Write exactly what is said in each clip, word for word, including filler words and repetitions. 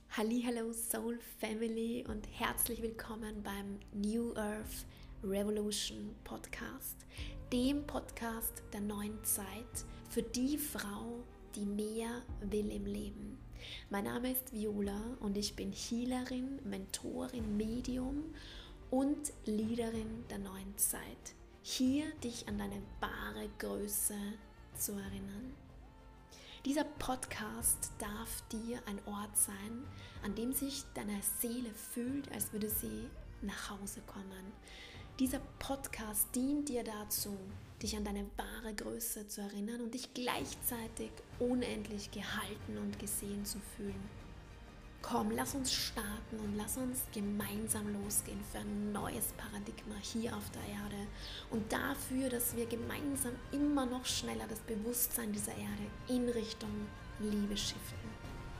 Hallihallo Soul Family und herzlich willkommen beim New Earth Revolution Podcast, dem Podcast der neuen Zeit für die Frau, die mehr will im Leben. Mein Name ist Viola und ich bin Healerin, Mentorin, Medium und Leaderin der neuen Zeit. Hier dich an deine wahre Größe zu erinnern. Dieser Podcast darf dir ein Ort sein, an dem sich deine Seele fühlt, als würde sie nach Hause kommen. Dieser Podcast dient dir dazu, dich an deine wahre Größe zu erinnern und dich gleichzeitig unendlich gehalten und gesehen zu fühlen. Komm, lass uns starten und lass uns gemeinsam losgehen für ein neues Paradigma hier auf der Erde und dafür, dass wir gemeinsam immer noch schneller das Bewusstsein dieser Erde in Richtung Liebe shiften.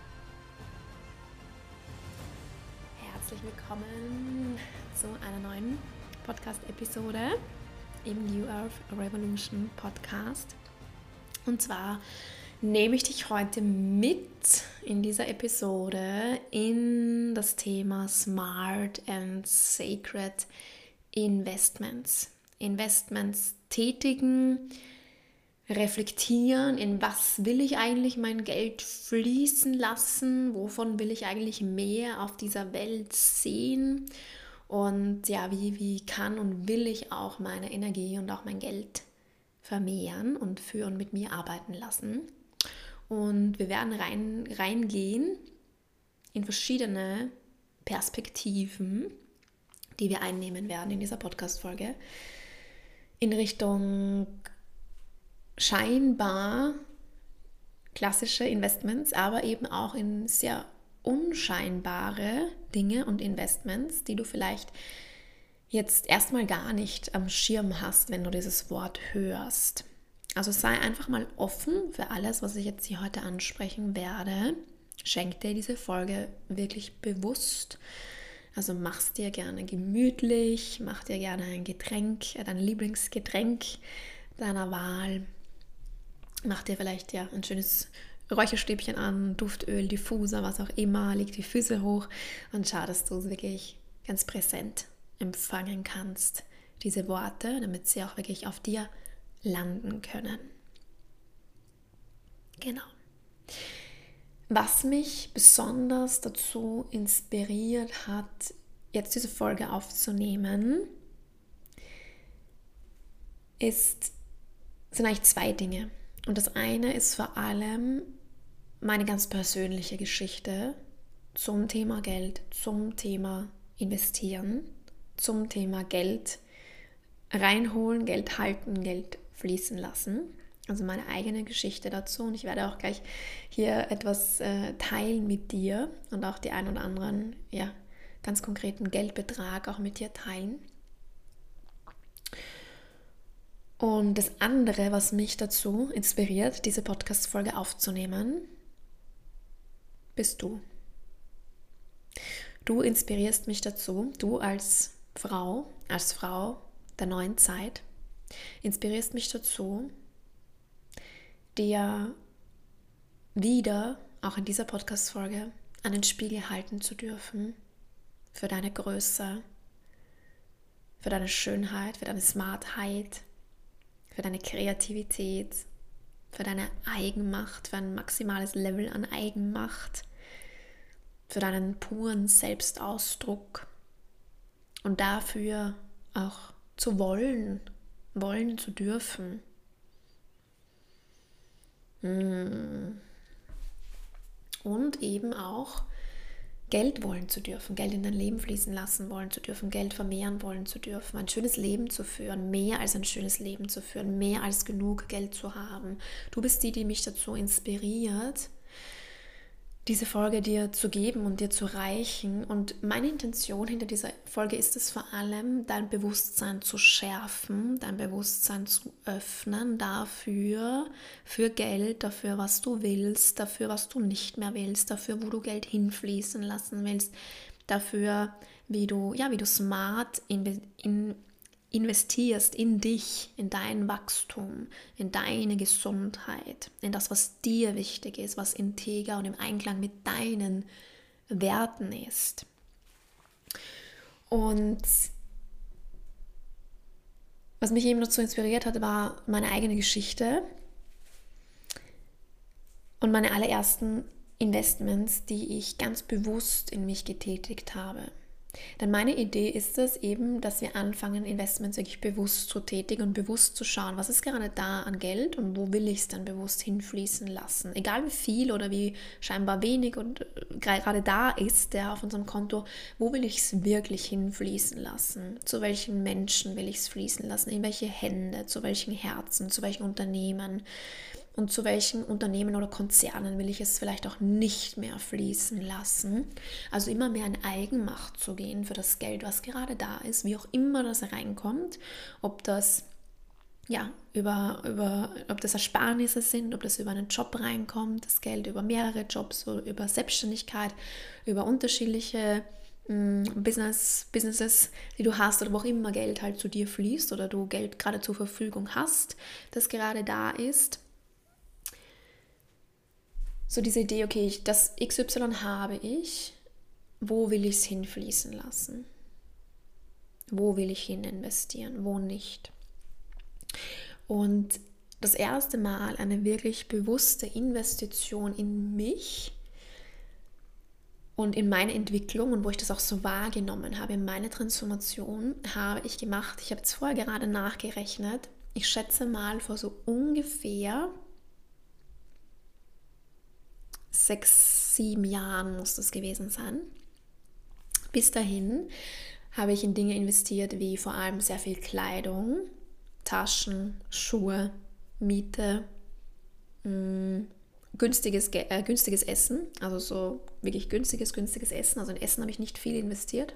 Herzlich willkommen zu einer neuen Podcast-Episode im New Earth Revolution Podcast. Und zwar nehme ich dich heute mit in dieser Episode in das Thema Smart and Sacred Investments. Investments tätigen, reflektieren, in was will ich eigentlich mein Geld fließen lassen, wovon will ich eigentlich mehr auf dieser Welt sehen und ja, wie, wie kann und will ich auch meine Energie und auch mein Geld vermehren und für und mit mir arbeiten lassen. Und wir werden rein, reingehen in verschiedene Perspektiven, die wir einnehmen werden in dieser Podcast-Folge, in Richtung scheinbar klassische Investments, aber eben auch in sehr unscheinbare Dinge und Investments, die du vielleicht jetzt erstmal gar nicht am Schirm hast, wenn du dieses Wort hörst. Also sei einfach mal offen für alles, was ich jetzt hier heute ansprechen werde. Schenk dir diese Folge wirklich bewusst. Also mach's dir gerne gemütlich, mach dir gerne ein Getränk, dein Lieblingsgetränk deiner Wahl. Mach dir vielleicht ja ein schönes Räucherstäbchen an, Duftöl, Diffuser, was auch immer. Leg die Füße hoch und schau, dass du es wirklich ganz präsent empfangen kannst, diese Worte, damit sie auch wirklich auf dir landen können. Genau. Was mich besonders dazu inspiriert hat, jetzt diese Folge aufzunehmen, ist, sind eigentlich zwei Dinge. Und das eine ist vor allem meine ganz persönliche Geschichte zum Thema Geld, zum Thema Investieren, zum Thema Geld reinholen, Geld halten, Geld fließen lassen. Also meine eigene Geschichte dazu. Und ich werde auch gleich hier etwas äh, teilen mit dir und auch die ein oder anderen ja, ganz konkreten Geldbetrag auch mit dir teilen. Und das andere, was mich dazu inspiriert, diese Podcast-Folge aufzunehmen, bist du. Du inspirierst mich dazu, du als Frau, als Frau der neuen Zeit, inspirierst mich dazu, dir wieder, auch in dieser Podcast-Folge, an den Spiegel halten zu dürfen für deine Größe, für deine Schönheit, für deine Smartheit, für deine Kreativität, für deine Eigenmacht, für ein maximales Level an Eigenmacht, für deinen puren Selbstausdruck und dafür auch zu wollen, wollen zu dürfen. Und eben auch Geld wollen zu dürfen, Geld in dein Leben fließen lassen wollen zu dürfen, Geld vermehren wollen zu dürfen, ein schönes Leben zu führen, mehr als ein schönes Leben zu führen, mehr als genug Geld zu haben. Du bist die, die mich dazu inspiriert, diese Folge dir zu geben und dir zu reichen. Und meine Intention hinter dieser Folge ist es vor allem, dein Bewusstsein zu schärfen, dein Bewusstsein zu öffnen dafür, für Geld, dafür, was du willst, dafür, was du nicht mehr willst, dafür, wo du Geld hinfließen lassen willst, dafür, wie du, ja, wie du smart in, in investierst in dich, in dein Wachstum, in deine Gesundheit, in das, was dir wichtig ist, was integer und im Einklang mit deinen Werten ist. Und was mich eben dazu inspiriert hat, war meine eigene Geschichte und meine allerersten Investments, die ich ganz bewusst in mich getätigt habe. Denn meine Idee ist es eben, dass wir anfangen, Investments wirklich bewusst zu tätigen und bewusst zu schauen, was ist gerade da an Geld und wo will ich es dann bewusst hinfließen lassen. Egal wie viel oder wie scheinbar wenig und gerade da ist, der auf unserem Konto, wo will ich es wirklich hinfließen lassen? Zu welchen Menschen will ich es fließen lassen? In welche Hände? Zu welchen Herzen? Zu welchen Unternehmen? Und zu welchen Unternehmen oder Konzernen will ich es vielleicht auch nicht mehr fließen lassen. Also immer mehr in Eigenmacht zu gehen für das Geld, was gerade da ist, wie auch immer das reinkommt. Ob das, ja, über, über, ob das Ersparnisse sind, ob das über einen Job reinkommt, das Geld über mehrere Jobs, oder über Selbstständigkeit, über unterschiedliche mh, Business, Businesses, die du hast oder wo auch immer Geld halt zu dir fließt oder du Geld gerade zur Verfügung hast, das gerade da ist. So diese Idee, okay, ich, das X Y habe ich, wo will ich es hinfließen lassen? Wo will ich hin investieren, wo nicht? Und das erste Mal eine wirklich bewusste Investition in mich und in meine Entwicklung und wo ich das auch so wahrgenommen habe, in meine Transformation, habe ich gemacht. Ich habe jetzt vorher gerade nachgerechnet. Ich schätze mal vor so ungefähr sechs, sieben Jahren muss das gewesen sein. Bis dahin habe ich in Dinge investiert, wie vor allem sehr viel Kleidung, Taschen, Schuhe, Miete, mh, günstiges, äh, günstiges Essen, also so wirklich günstiges, günstiges Essen. Also in Essen habe ich nicht viel investiert.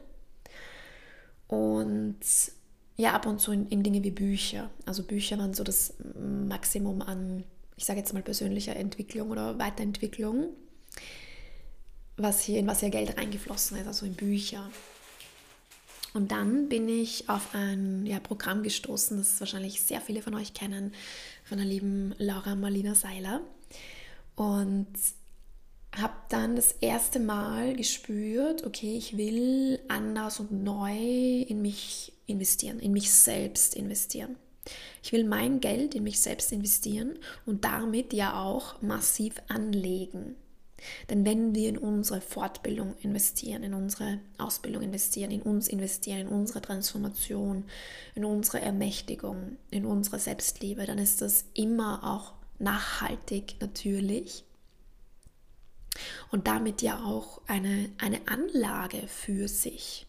Und ja, ab und zu in, in Dinge wie Bücher. Also Bücher waren so das Maximum an, ich sage jetzt mal, persönlicher Entwicklung oder Weiterentwicklung, was hier, in was hier Geld reingeflossen ist, also in Bücher. Und dann bin ich auf ein ja, Programm gestoßen, das wahrscheinlich sehr viele von euch kennen, von der lieben Laura Marlina Seiler. Und habe dann das erste Mal gespürt, okay, ich will anders und neu in mich investieren, in mich selbst investieren. Ich will mein Geld in mich selbst investieren und damit ja auch massiv anlegen. Denn wenn wir in unsere Fortbildung investieren, in unsere Ausbildung investieren, in uns investieren, in unsere Transformation, in unsere Ermächtigung, in unsere Selbstliebe, dann ist das immer auch nachhaltig natürlich und damit ja auch eine, eine Anlage für sich.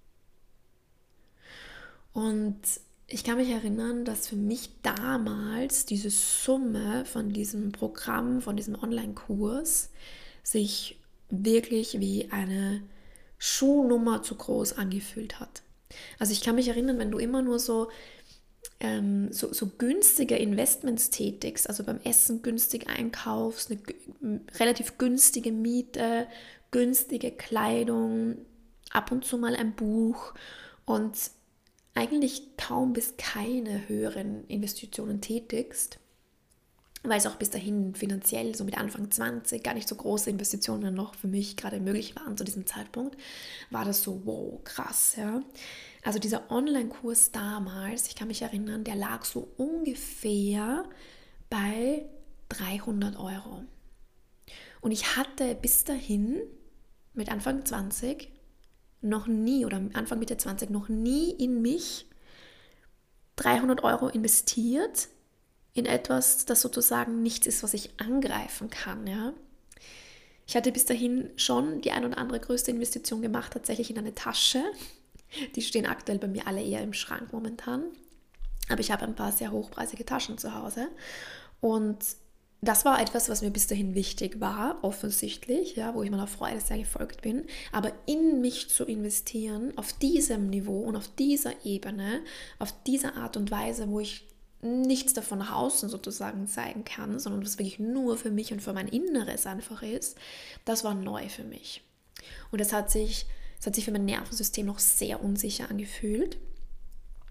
Und ich kann mich erinnern, dass für mich damals diese Summe von diesem Programm, von diesem Online-Kurs sich wirklich wie eine Schuhnummer zu groß angefühlt hat. Also ich kann mich erinnern, wenn du immer nur so, ähm, so, so günstige Investments tätigst, also beim Essen günstig einkaufst, eine relativ günstige Miete, günstige Kleidung, ab und zu mal ein Buch und eigentlich kaum bis keine höheren Investitionen tätigst, weil es auch bis dahin finanziell, so mit Anfang zwanzig, gar nicht so große Investitionen noch für mich gerade möglich waren zu diesem Zeitpunkt, war das so, wow, krass, ja. Also dieser Online-Kurs damals, ich kann mich erinnern, der lag so ungefähr bei dreihundert Euro. Und ich hatte bis dahin, mit Anfang zwanzig, noch nie oder Anfang Mitte zwanzig noch nie in mich dreihundert Euro investiert in etwas, das sozusagen nichts ist, was ich angreifen kann. Ja? Ich hatte bis dahin schon die ein oder andere größte Investition gemacht, tatsächlich in eine Tasche. Die stehen aktuell bei mir alle eher im Schrank momentan. Aber ich habe ein paar sehr hochpreisige Taschen zu Hause. Und das war etwas, was mir bis dahin wichtig war, offensichtlich, ja, wo ich meiner Freude sehr gefolgt bin. Aber in mich zu investieren, auf diesem Niveau und auf dieser Ebene, auf dieser Art und Weise, wo ich nichts davon nach außen sozusagen zeigen kann, sondern was wirklich nur für mich und für mein Inneres einfach ist, das war neu für mich. Und das hat sich, das hat sich für mein Nervensystem noch sehr unsicher angefühlt.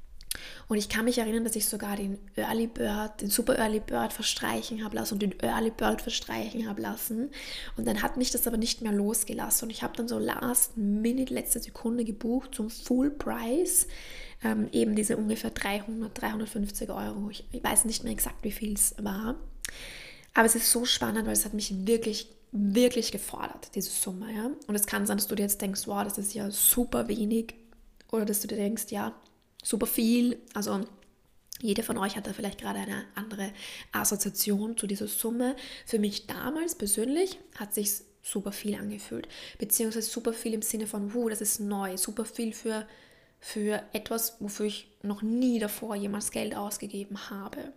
Und ich kann mich erinnern, dass ich sogar den Early Bird, den Super Early Bird verstreichen habe lassen und den Early Bird verstreichen habe lassen. Und dann hat mich das aber nicht mehr losgelassen. Und ich habe dann so last minute, letzte Sekunde gebucht zum Full Price. Ähm, eben diese ungefähr dreihundert, dreihundertfünfzig Euro. Ich, ich weiß nicht mehr exakt, wie viel es war. Aber es ist so spannend, weil es hat mich wirklich, wirklich gefordert, diese Summe. Ja? Und es kann sein, dass du dir jetzt denkst, wow, das ist ja super wenig. Oder dass du dir denkst, ja, super viel. Also jede von euch hat da vielleicht gerade eine andere Assoziation zu dieser Summe. Für mich damals persönlich hat sich super viel angefühlt. Beziehungsweise super viel im Sinne von, wow, das ist neu. Super viel für, für etwas, wofür ich noch nie davor jemals Geld ausgegeben habe.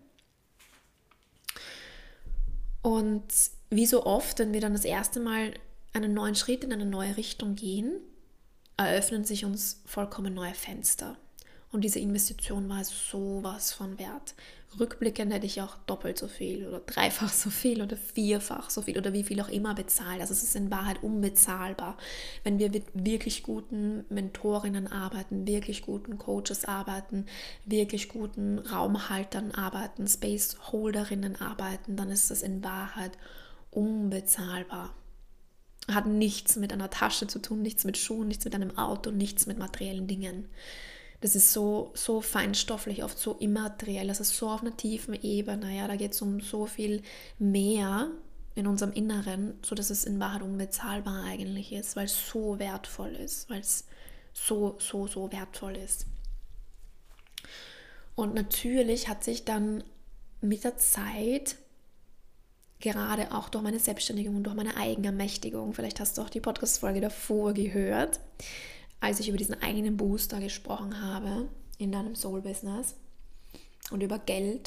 Und wie so oft, wenn wir dann das erste Mal einen neuen Schritt in eine neue Richtung gehen, eröffnen sich uns vollkommen neue Fenster. Und diese Investition war sowas von wert. Rückblickend hätte ich auch doppelt so viel oder dreifach so viel oder vierfach so viel oder wie viel auch immer bezahlt. Also es ist in Wahrheit unbezahlbar, wenn wir mit wirklich guten Mentorinnen arbeiten, wirklich guten Coaches arbeiten, wirklich guten Raumhaltern arbeiten, Spaceholderinnen arbeiten, dann ist das in Wahrheit unbezahlbar. Hat nichts mit einer Tasche zu tun, nichts mit Schuhen, nichts mit einem Auto, nichts mit materiellen Dingen. Das ist so, so feinstofflich, oft so immateriell, das ist so auf einer tiefen Ebene, ja, da geht es um so viel mehr in unserem Inneren, sodass es in Wahrheit unbezahlbar eigentlich ist, weil es so wertvoll ist, weil es so, so, so wertvoll ist. Und natürlich hat sich dann mit der Zeit, gerade auch durch meine Selbstständigung und durch meine Eigenermächtigung, vielleicht hast du auch die Podcast-Folge davor gehört, als ich über diesen eigenen Booster gesprochen habe in deinem Soul-Business und über Geld.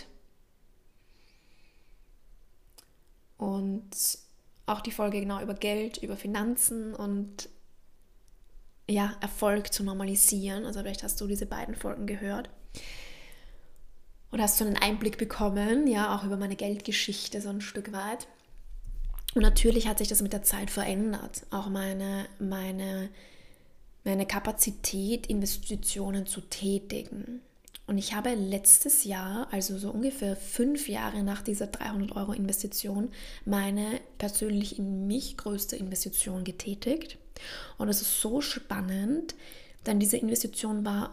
Und auch die Folge genau über Geld, über Finanzen und ja, Erfolg zu normalisieren. Also vielleicht hast du diese beiden Folgen gehört. Und hast so einen Einblick bekommen, ja, auch über meine Geldgeschichte so ein Stück weit. Und natürlich hat sich das mit der Zeit verändert. Auch meine, meine meine Kapazität, Investitionen zu tätigen. Und ich habe letztes Jahr, also so ungefähr fünf Jahre nach dieser dreihundert Euro Investition, meine persönlich in mich größte Investition getätigt. Und es ist so spannend, denn diese Investition war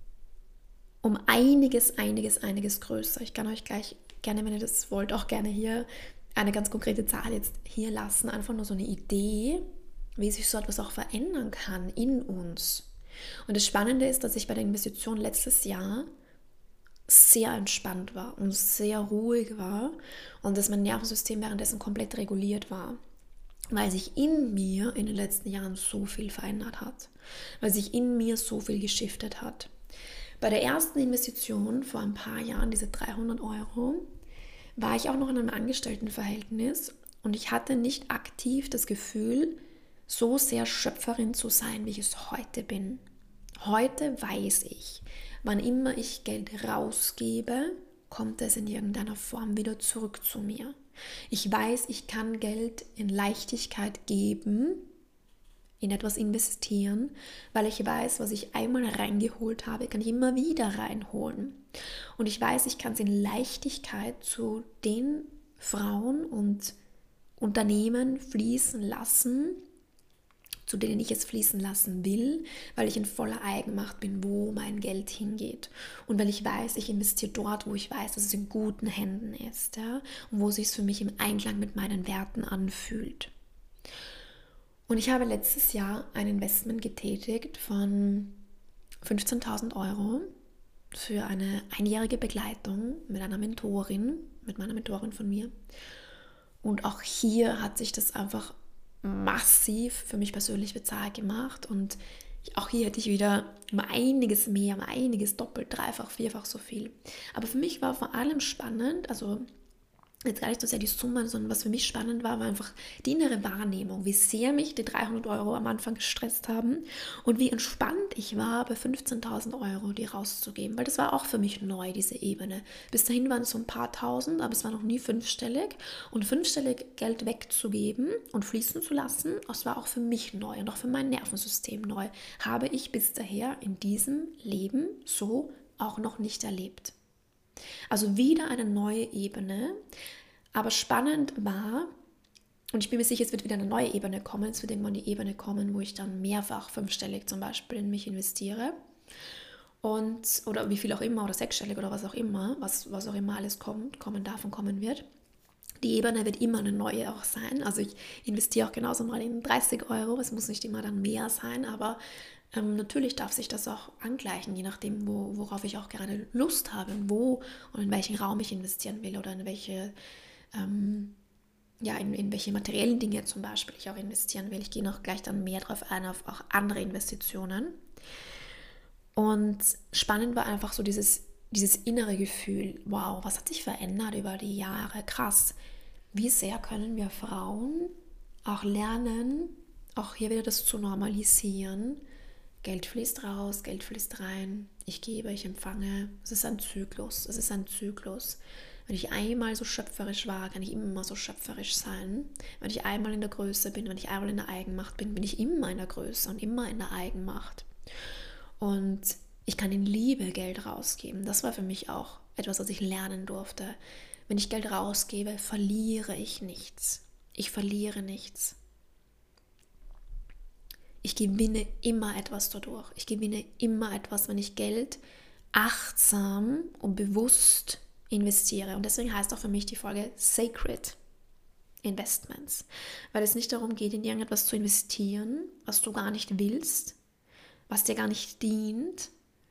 um einiges, einiges, einiges größer. Ich kann euch gleich gerne, wenn ihr das wollt, auch gerne hier eine ganz konkrete Zahl jetzt hier lassen. Einfach nur so eine Idee, wie sich so etwas auch verändern kann in uns. Und das Spannende ist, dass ich bei der Investition letztes Jahr sehr entspannt war und sehr ruhig war und dass mein Nervensystem währenddessen komplett reguliert war, weil sich in mir in den letzten Jahren so viel verändert hat, weil sich in mir so viel geschiftet hat. Bei der ersten Investition vor ein paar Jahren, diese dreihundert Euro, war ich auch noch in einem Angestelltenverhältnis und ich hatte nicht aktiv das Gefühl, so sehr Schöpferin zu sein, wie ich es heute bin. Heute weiß ich, wann immer ich Geld rausgebe, kommt es in irgendeiner Form wieder zurück zu mir. Ich weiß, ich kann Geld in Leichtigkeit geben, in etwas investieren, weil ich weiß, was ich einmal reingeholt habe, kann ich immer wieder reinholen. Und ich weiß, ich kann es in Leichtigkeit zu den Frauen und Unternehmen fließen lassen, zu denen ich es fließen lassen will, weil ich in voller Eigenmacht bin, wo mein Geld hingeht. Und weil ich weiß, ich investiere dort, wo ich weiß, dass es in guten Händen ist, ja, und wo es sich für mich im Einklang mit meinen Werten anfühlt. Und ich habe letztes Jahr ein Investment getätigt von fünfzehntausend Euro für eine einjährige Begleitung mit einer Mentorin, mit meiner Mentorin von mir. Und auch hier hat sich das einfach massiv für mich persönlich bezahlt gemacht und auch hier hätte ich wieder um einiges mehr, um einiges doppelt, dreifach, vierfach so viel. Aber für mich war vor allem spannend, also jetzt gar nicht so sehr die Summe, sondern was für mich spannend war, war einfach die innere Wahrnehmung, wie sehr mich die dreihundert Euro am Anfang gestresst haben und wie entspannt ich war, bei fünfzehntausend Euro die rauszugeben, weil das war auch für mich neu, diese Ebene. Bis dahin waren es so ein paar tausend, aber es war noch nie fünfstellig und fünfstellig Geld wegzugeben und fließen zu lassen, das war auch für mich neu und auch für mein Nervensystem neu. Habe ich bis daher in diesem Leben so auch noch nicht erlebt. Also wieder eine neue Ebene, aber spannend war, und ich bin mir sicher, es wird wieder eine neue Ebene kommen, es wird irgendwann die Ebene kommen, wo ich dann mehrfach fünfstellig zum Beispiel in mich investiere und, oder wie viel auch immer, oder sechsstellig oder was auch immer, was, was auch immer alles kommt, kommen darf und kommen wird. Die Ebene wird immer eine neue auch sein. Also ich investiere auch genauso mal in dreißig Euro, es muss nicht immer dann mehr sein, aber ähm, natürlich darf sich das auch angleichen, je nachdem, wo, worauf ich auch gerade Lust habe und wo und in welchen Raum ich investieren will oder in welche ähm, ja, in, in welche materiellen Dinge zum Beispiel ich auch investieren will. Ich gehe noch gleich dann mehr drauf ein, auf auch andere Investitionen. Und spannend war einfach so dieses, dieses innere Gefühl, wow, was hat sich verändert über die Jahre? Krass, wie sehr können wir Frauen auch lernen, auch hier wieder das zu normalisieren. Geld fließt raus, Geld fließt rein, ich gebe, ich empfange. Es ist ein Zyklus, es ist ein Zyklus. Wenn ich einmal so schöpferisch war, kann ich immer so schöpferisch sein. Wenn ich einmal in der Größe bin, wenn ich einmal in der Eigenmacht bin, bin ich immer in der Größe und immer in der Eigenmacht. Und ich kann in Liebe Geld rausgeben. Das war für mich auch etwas, was ich lernen durfte. Wenn ich Geld rausgebe, verliere ich nichts. Ich verliere nichts. Ich gewinne immer etwas dadurch. Ich gewinne immer etwas, wenn ich Geld achtsam und bewusst investiere. Und deswegen heißt auch für mich die Folge Sacred Investments. Weil es nicht darum geht, in irgendetwas zu investieren, was du gar nicht willst, was dir gar nicht dient,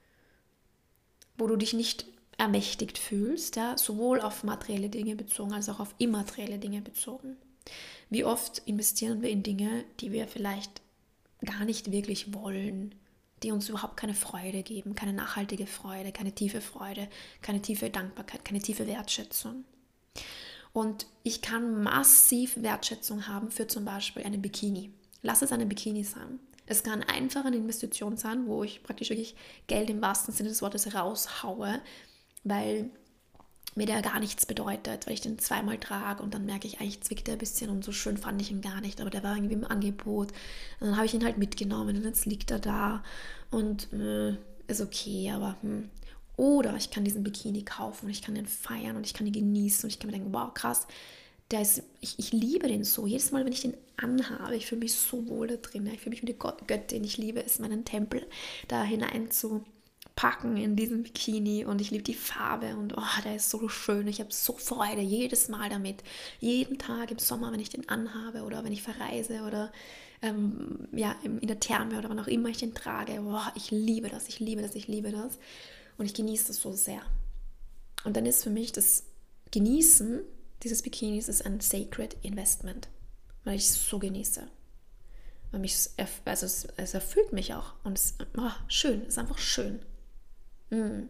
wo du dich nicht ermächtigt fühlst, ja, sowohl auf materielle Dinge bezogen als auch auf immaterielle Dinge bezogen. Wie oft investieren wir in Dinge, die wir vielleicht gar nicht wirklich wollen, die uns überhaupt keine Freude geben, keine nachhaltige Freude, keine tiefe Freude, keine tiefe Dankbarkeit, keine tiefe Wertschätzung. Und ich kann massiv Wertschätzung haben für zum Beispiel einen Bikini. Lass es eine Bikini sein. Es kann einfach eine Investition sein, wo ich praktisch wirklich Geld im wahrsten Sinne des Wortes raushaue, weil mir der gar nichts bedeutet, weil ich den zweimal trage und dann merke ich, eigentlich zwickt er ein bisschen und so schön fand ich ihn gar nicht, aber der war irgendwie im Angebot. Und dann habe ich ihn halt mitgenommen und jetzt liegt er da und äh, ist okay, aber hm. Oder ich kann diesen Bikini kaufen und ich kann den feiern und ich kann ihn genießen und ich kann mir denken, wow, krass, der ist, ich, ich liebe den so. Jedes Mal, wenn ich den anhabe, ich fühle mich so wohl da drin. Ich fühle mich wie eine Göttin. Ich liebe es, meinen Tempel da hinein zu packen in diesen Bikini und ich liebe die Farbe und oh, der ist so schön. Ich habe so Freude jedes Mal damit. Jeden Tag im Sommer, wenn ich den anhabe oder wenn ich verreise oder ähm, ja, in der Therme oder wann auch immer ich den trage. Oh, ich liebe das, ich liebe das, ich liebe das und ich genieße das so sehr. Und dann ist für mich das Genießen dieses Bikinis ist ein Sacred Investment, weil ich es so genieße. Weil mich, also es, es erfüllt mich auch und es ist oh, schön, es ist einfach schön. Mm.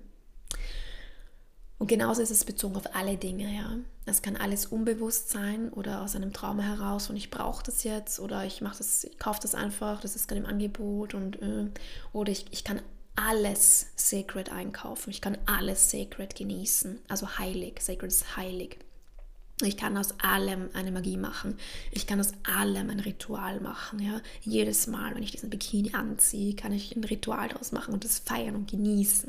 Und genauso ist es bezogen auf alle Dinge, ja. Es kann alles unbewusst sein oder aus einem Trauma heraus und ich brauche das jetzt oder ich mache das, ich kaufe das einfach, das ist gerade im Angebot und äh, oder ich, ich kann alles sacred einkaufen, ich kann alles sacred genießen, also heilig, sacred ist heilig. Ich kann aus allem eine Magie machen. Ich kann aus allem ein Ritual machen. Ja? Jedes Mal, wenn ich diesen Bikini anziehe, kann ich ein Ritual daraus machen und das feiern und genießen.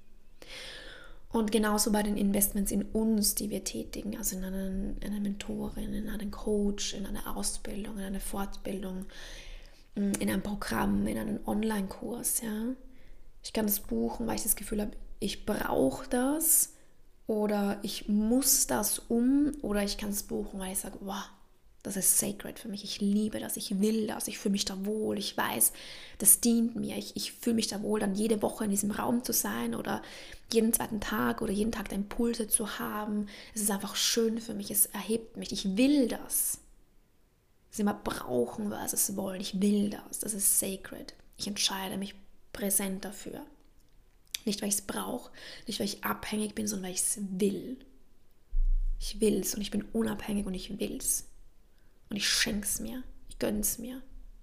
Und genauso bei den Investments in uns, die wir tätigen, also in einen, in eine Mentorin, in einen Coach, in eine Ausbildung, in eine Fortbildung, in ein Programm, in einen Online-Kurs. Ja? Ich kann das buchen, weil ich das Gefühl habe, ich brauche das. Oder ich muss das um oder ich kann es buchen, weil ich sage, wow, das ist sacred für mich. Ich liebe das, ich will das, ich fühle mich da wohl. Ich weiß, das dient mir. Ich, ich fühle mich da wohl, dann jede Woche in diesem Raum zu sein oder jeden zweiten Tag oder jeden Tag Impulse zu haben. Es ist einfach schön für mich, es erhebt mich. Ich will das. Es ist immer brauchen versus wollen. Ich will das, das ist sacred. Ich entscheide mich präsent dafür. Nicht, weil ich es brauche, nicht, weil ich abhängig bin, sondern weil ich es will. Ich will es und ich bin unabhängig und ich will es. Und ich schenke es mir, ich gönne es mir.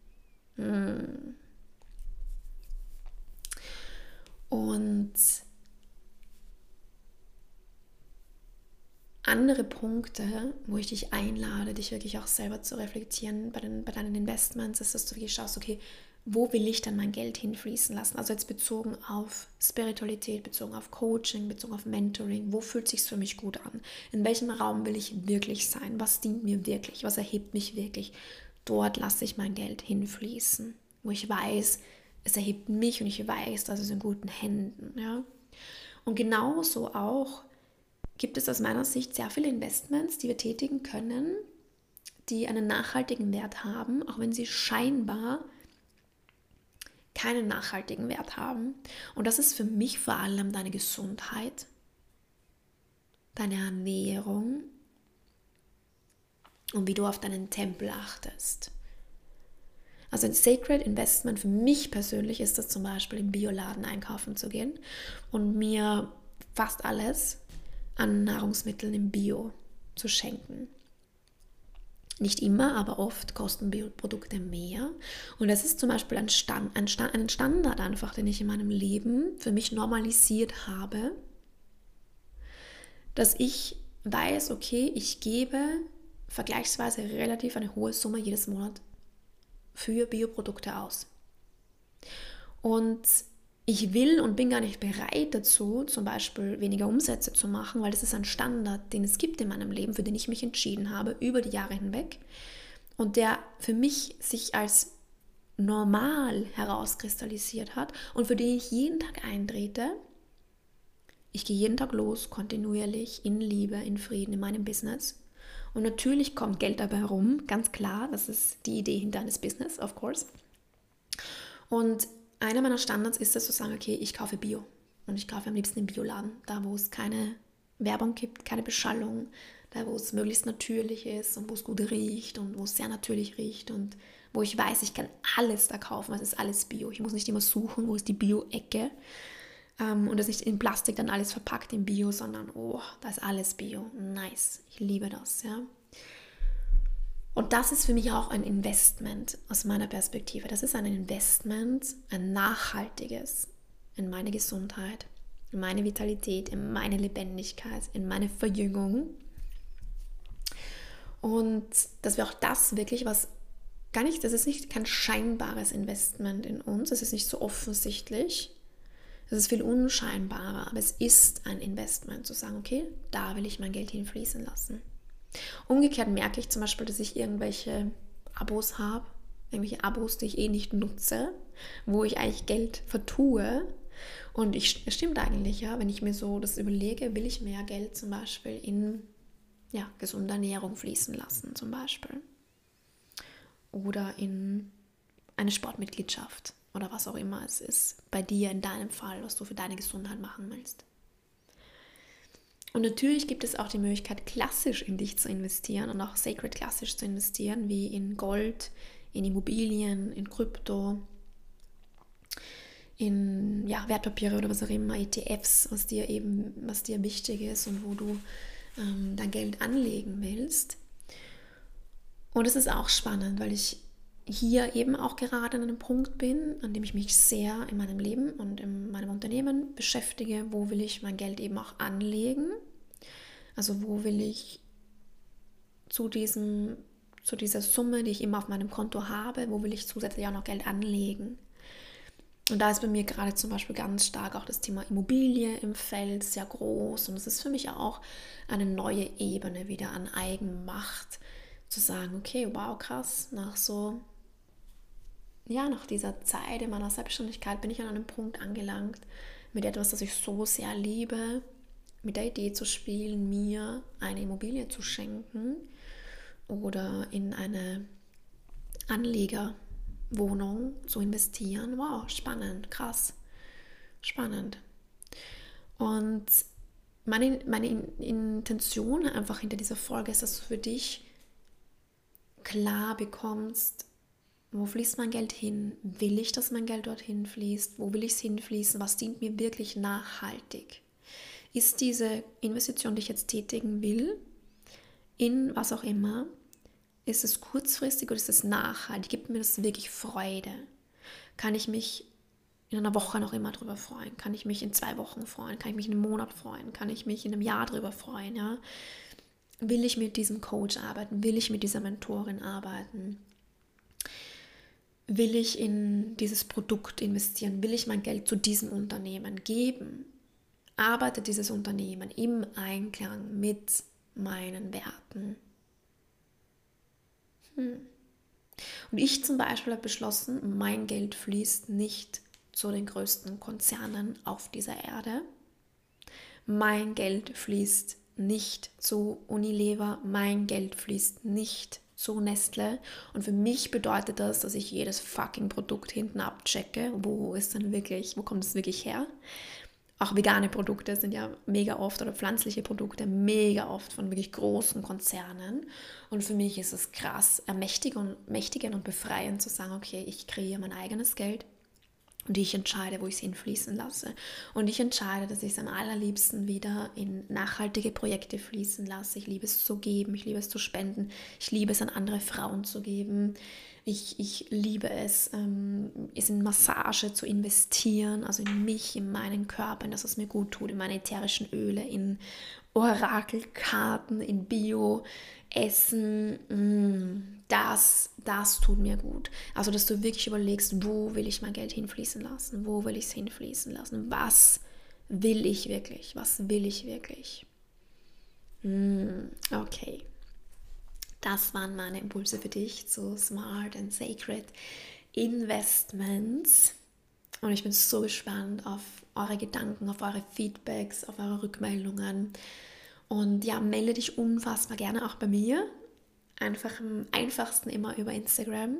Mm. Und andere Punkte, wo ich dich einlade, dich wirklich auch selber zu reflektieren bei, den, bei deinen Investments, ist, dass du wirklich schaust, okay, wo will ich dann mein Geld hinfließen lassen? Also jetzt bezogen auf Spiritualität, bezogen auf Coaching, bezogen auf Mentoring. Wo fühlt es sich für mich gut an? In welchem Raum will ich wirklich sein? Was dient mir wirklich? Was erhebt mich wirklich? Dort lasse ich mein Geld hinfließen, wo ich weiß, es erhebt mich und ich weiß, dass es in guten Händen. Ja? Und genauso auch gibt es aus meiner Sicht sehr viele Investments, die wir tätigen können, die einen nachhaltigen Wert haben, auch wenn sie scheinbar keinen nachhaltigen Wert haben. Und das ist für mich vor allem deine Gesundheit, deine Ernährung und wie du auf deinen Tempel achtest. Also ein Sacred Investment für mich persönlich ist das zum Beispiel im Bioladen einkaufen zu gehen und mir fast alles an Nahrungsmitteln im Bio zu schenken. Nicht immer, aber oft kosten Bioprodukte mehr. Und das ist zum Beispiel ein, Stand, ein, Stand, ein Standard einfach, den ich in meinem Leben für mich normalisiert habe, dass ich weiß, okay, ich gebe vergleichsweise relativ eine hohe Summe jedes Monat für Bioprodukte aus. Und ich will und bin gar nicht bereit dazu, zum Beispiel weniger Umsätze zu machen, weil das ist ein Standard, den es gibt in meinem Leben, für den ich mich entschieden habe, über die Jahre hinweg und der für mich sich als normal herauskristallisiert hat und für den ich jeden Tag eintrete. Ich gehe jeden Tag los, kontinuierlich, in Liebe, in Frieden, in meinem Business. Und natürlich kommt Geld dabei herum, ganz klar, das ist die Idee hinter eines Business, of course. Und einer meiner Standards ist es zu sagen, okay, ich kaufe Bio und ich kaufe am liebsten im Bioladen, da wo es keine Werbung gibt, keine Beschallung, da wo es möglichst natürlich ist und wo es gut riecht und wo es sehr natürlich riecht und wo ich weiß, ich kann alles da kaufen, es ist alles Bio. Ich muss nicht immer suchen, wo ist die Bio-Ecke ähm, und das nicht in Plastik dann alles verpackt in Bio, sondern oh, da ist alles Bio. Nice, ich liebe das, ja. Und das ist für mich auch ein Investment aus meiner Perspektive. Das ist ein Investment, ein nachhaltiges in meine Gesundheit, in meine Vitalität, in meine Lebendigkeit, in meine Verjüngung. Und dass wir auch das wirklich was, gar nicht, das ist nicht kein scheinbares Investment in uns, das ist nicht so offensichtlich, das ist viel unscheinbarer, aber es ist ein Investment, zu sagen, okay, da will ich mein Geld hinfließen lassen. Umgekehrt merke ich zum Beispiel, dass ich irgendwelche Abos habe, irgendwelche Abos, die ich eh nicht nutze, wo ich eigentlich Geld vertue. Und ich, es stimmt eigentlich, ja, wenn ich mir so das überlege, will ich mehr Geld zum Beispiel in ja, gesunde Ernährung fließen lassen, zum Beispiel. Oder in eine Sportmitgliedschaft oder was auch immer es ist, bei dir in deinem Fall, was du für deine Gesundheit machen willst. Und natürlich gibt es auch die Möglichkeit, klassisch in dich zu investieren und auch sacred klassisch zu investieren, wie in Gold, in Immobilien, in Krypto, in ja, Wertpapiere oder was auch immer, E T Fs, was dir eben, was dir wichtig ist und wo du ähm, dein Geld anlegen willst. Und es ist auch spannend, weil ich hier eben auch gerade an einem Punkt bin, an dem ich mich sehr in meinem Leben und in meinem Unternehmen beschäftige, wo will ich mein Geld eben auch anlegen, also wo will ich zu, diesem, zu dieser Summe, die ich immer auf meinem Konto habe, wo will ich zusätzlich auch noch Geld anlegen. Und da ist bei mir gerade zum Beispiel ganz stark auch das Thema Immobilie im Feld sehr groß und es ist für mich auch eine neue Ebene wieder an Eigenmacht, zu sagen, okay, wow, krass, nach so ja, nach dieser Zeit in meiner Selbstständigkeit bin ich an einem Punkt angelangt, mit etwas, das ich so sehr liebe, mit der Idee zu spielen, mir eine Immobilie zu schenken oder in eine Anlegerwohnung zu investieren. Wow, spannend, krass, spannend. Und meine, meine Intention einfach hinter dieser Folge ist, dass du für dich klar bekommst, wo fließt mein Geld hin? Will ich, dass mein Geld dorthin fließt? Wo will ich es hinfließen? Was dient mir wirklich nachhaltig? Ist diese Investition, die ich jetzt tätigen will, in was auch immer, ist es kurzfristig oder ist es nachhaltig? Gibt mir das wirklich Freude? Kann ich mich in einer Woche noch immer drüber freuen? Kann ich mich in zwei Wochen freuen? Kann ich mich in einem Monat freuen? Kann ich mich in einem Jahr drüber freuen? Ja? Will ich mit diesem Coach arbeiten? Will ich mit dieser Mentorin arbeiten? will ich in dieses Produkt investieren? Will ich mein Geld zu diesem Unternehmen geben? Arbeitet dieses Unternehmen im Einklang mit meinen Werten? Hm. Und ich zum Beispiel habe beschlossen, mein Geld fließt nicht zu den größten Konzernen auf dieser Erde. Mein Geld fließt nicht zu Unilever, mein Geld fließt nicht zu Nestle. Und für mich bedeutet das, dass ich jedes fucking Produkt hinten abchecke. Wo ist denn wirklich, wo kommt es wirklich her? Auch vegane Produkte sind ja mega oft, oder pflanzliche Produkte mega oft von wirklich großen Konzernen. Und für mich ist es krass ermächtigend und, und befreiend zu sagen, okay, ich kreiere mein eigenes Geld. Und ich entscheide, wo ich es hinfließen lasse. Und ich entscheide, dass ich es am allerliebsten wieder in nachhaltige Projekte fließen lasse. Ich liebe es zu geben, ich liebe es zu spenden, ich liebe es an andere Frauen zu geben. Ich, ich liebe es, ähm, es in Massage zu investieren, also in mich, in meinen Körper, in das, was mir gut tut, in meine ätherischen Öle, in Orakelkarten, in Bio, Essen, mm, das, das tut mir gut. Also, dass du wirklich überlegst, wo will ich mein Geld hinfließen lassen? Wo will ich es hinfließen lassen? Was will ich wirklich? Was will ich wirklich? Mm, okay. Das waren meine Impulse für dich zu Smart and Sacred Investments. Und ich bin so gespannt auf eure Gedanken, auf eure Feedbacks, auf eure Rückmeldungen. Und ja, melde dich unfassbar gerne auch bei mir. Einfach am einfachsten immer über Instagram.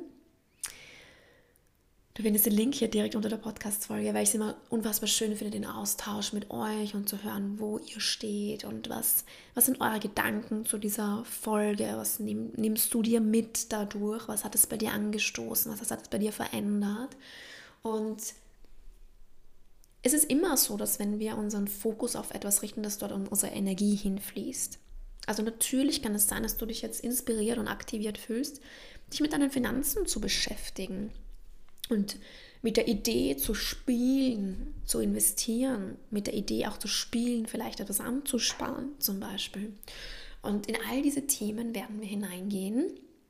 Du findest den Link hier direkt unter der Podcast-Folge, weil ich es immer unfassbar schön finde, den Austausch mit euch und zu hören, wo ihr steht und was, was sind eure Gedanken zu dieser Folge, was nimm, nimmst du dir mit dadurch, was hat es bei dir angestoßen, was hat es bei dir verändert. Und es ist immer so, dass wenn wir unseren Fokus auf etwas richten, dass dort unsere Energie hinfließt. Also natürlich kann es sein, dass du dich jetzt inspiriert und aktiviert fühlst, dich mit deinen Finanzen zu beschäftigen und mit der Idee zu spielen, zu investieren, mit der Idee auch zu spielen, vielleicht etwas anzusparen zum Beispiel. Und in all diese Themen werden wir hineingehen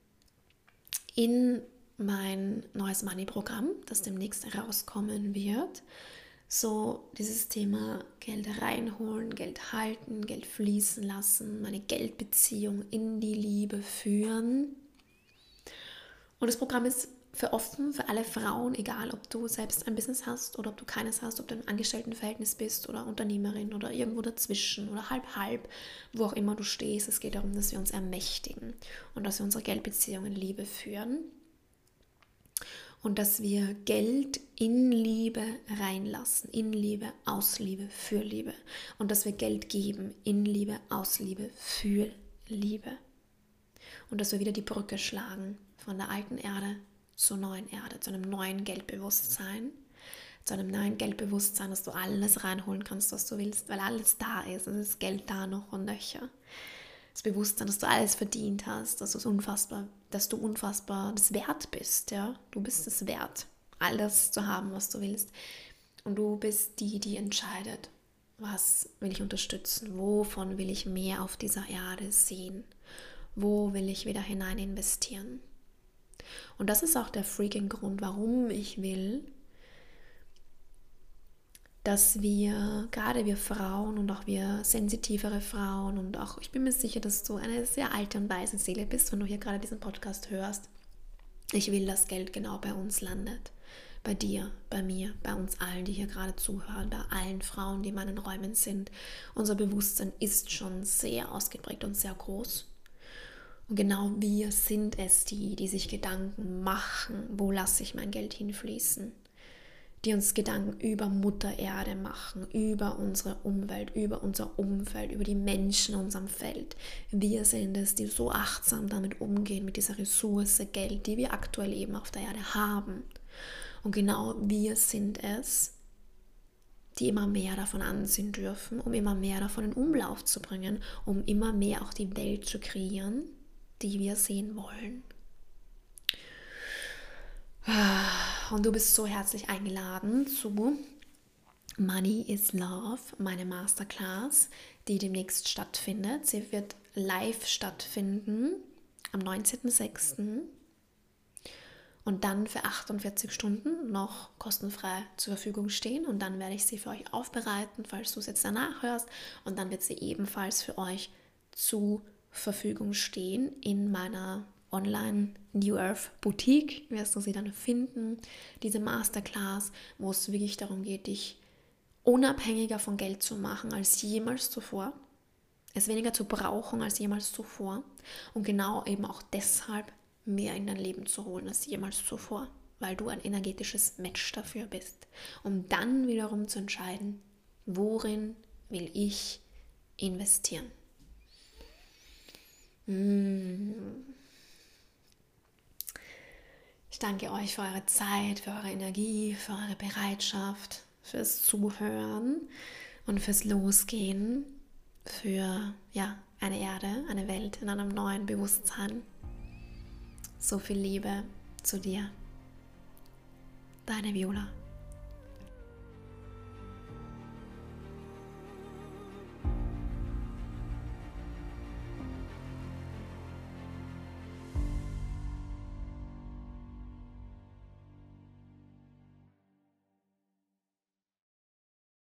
in mein neues Money-Programm, das demnächst herauskommen wird. So dieses Thema Geld reinholen, Geld halten, Geld fließen lassen, meine Geldbeziehung in die Liebe führen. Und das Programm ist für offen, für alle Frauen, egal ob du selbst ein Business hast oder ob du keines hast, ob du im Angestelltenverhältnis bist oder Unternehmerin oder irgendwo dazwischen oder halb-halb, wo auch immer du stehst. Es geht darum, dass wir uns ermächtigen und dass wir unsere Geldbeziehung in Liebe führen. Und dass wir Geld in Liebe reinlassen, in Liebe, aus Liebe, für Liebe. Und dass wir Geld geben, in Liebe, aus Liebe, für Liebe. Und dass wir wieder die Brücke schlagen von der alten Erde zur neuen Erde, zu einem neuen Geldbewusstsein. Zu einem neuen Geldbewusstsein, dass du alles reinholen kannst, was du willst, weil alles da ist. Es ist Geld da noch und nöcher. Das Bewusstsein, dass du alles verdient hast, dass du unfassbar, dass du unfassbar das wert bist, ja. Du bist es wert, alles zu haben, was du willst. Und du bist die, die entscheidet, was will ich unterstützen, wovon will ich mehr auf dieser Erde sehen, wo will ich wieder hinein investieren. Und das ist auch der freaking Grund, warum ich will, dass wir, gerade wir Frauen und auch wir sensitivere Frauen und auch, ich bin mir sicher, dass du eine sehr alte und weise Seele bist, wenn du hier gerade diesen Podcast hörst. Ich will, dass Geld genau bei uns landet. Bei dir, bei mir, bei uns allen, die hier gerade zuhören, bei allen Frauen, die in meinen Räumen sind. Unser Bewusstsein ist schon sehr ausgeprägt und sehr groß. Und genau wir sind es die, die sich Gedanken machen, wo lasse ich mein Geld hinfließen. Die uns Gedanken über Mutter Erde machen, über unsere Umwelt, über unser Umfeld, über die Menschen in unserem Feld. Wir sind es, die so achtsam damit umgehen, mit dieser Ressource Geld, die wir aktuell eben auf der Erde haben. Und genau wir sind es, die immer mehr davon ansehen dürfen, um immer mehr davon in Umlauf zu bringen, um immer mehr auch die Welt zu kreieren, die wir sehen wollen. Und du bist so herzlich eingeladen zu Money is Love, meine Masterclass, die demnächst stattfindet. Sie wird live stattfinden am neunzehnten sechsten und dann für achtundvierzig Stunden noch kostenfrei zur Verfügung stehen. Und dann werde ich sie für euch aufbereiten, falls du es jetzt danach hörst. Und dann wird sie ebenfalls für euch zur Verfügung stehen in meiner Online New Earth Boutique. Wirst du sie dann finden, diese Masterclass, wo es wirklich darum geht, dich unabhängiger von Geld zu machen als jemals zuvor, es weniger zu brauchen als jemals zuvor und genau eben auch deshalb mehr in dein Leben zu holen als jemals zuvor, weil du ein energetisches Match dafür bist, um dann wiederum zu entscheiden, worin will ich investieren. Ich danke euch für eure Zeit, für eure Energie, für eure Bereitschaft, fürs Zuhören und fürs Losgehen, für ja, eine Erde, eine Welt in einem neuen Bewusstsein. So viel Liebe zu dir. Deine Viola.